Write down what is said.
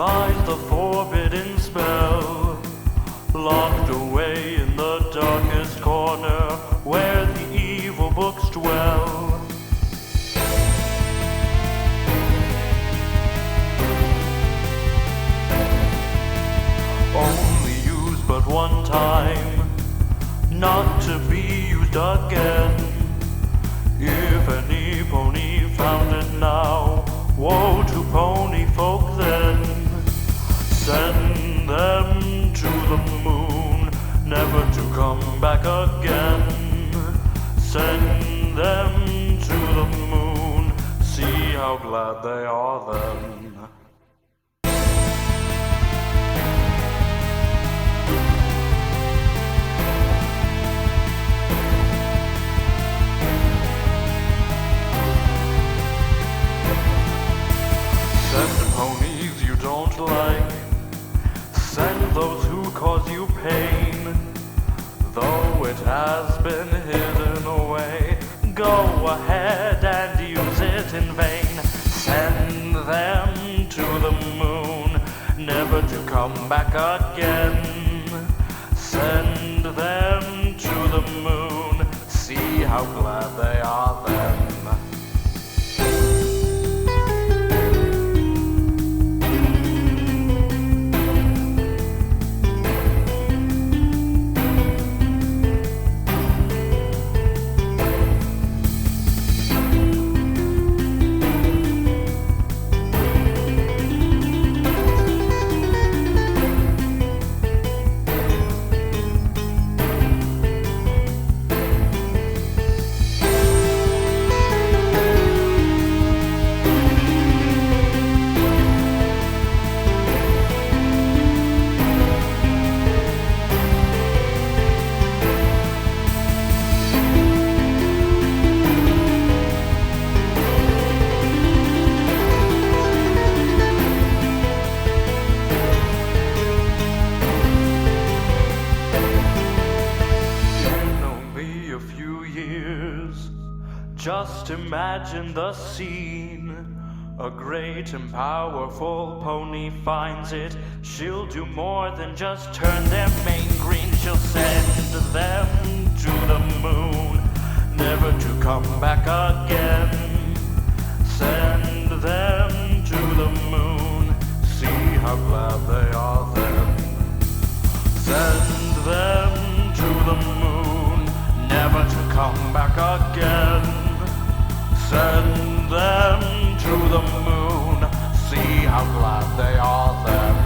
lies the forbidden spell, locked away in the darkest corner where the evil books dwell. Only used but one time, not to be used again. If any pony found it now, woe to pony folk then. Send them to the moon, never to come back again. Send them to the moon, see how glad they are then. Send ponies you don't like, send those who cause you pain. Though it has been hidden away, go ahead and use it in vain. Send them to the moon, never to come back again. Send them to the moon, see how glad they are then. Just imagine the scene. A great and powerful pony finds it. She'll do more than just turn their mane green. She'll send them to the moon, never to come back again. Send them to the moon, see how glad they are then. Send them to the moon, never to come back again. Send them to the moon, see how glad they are then.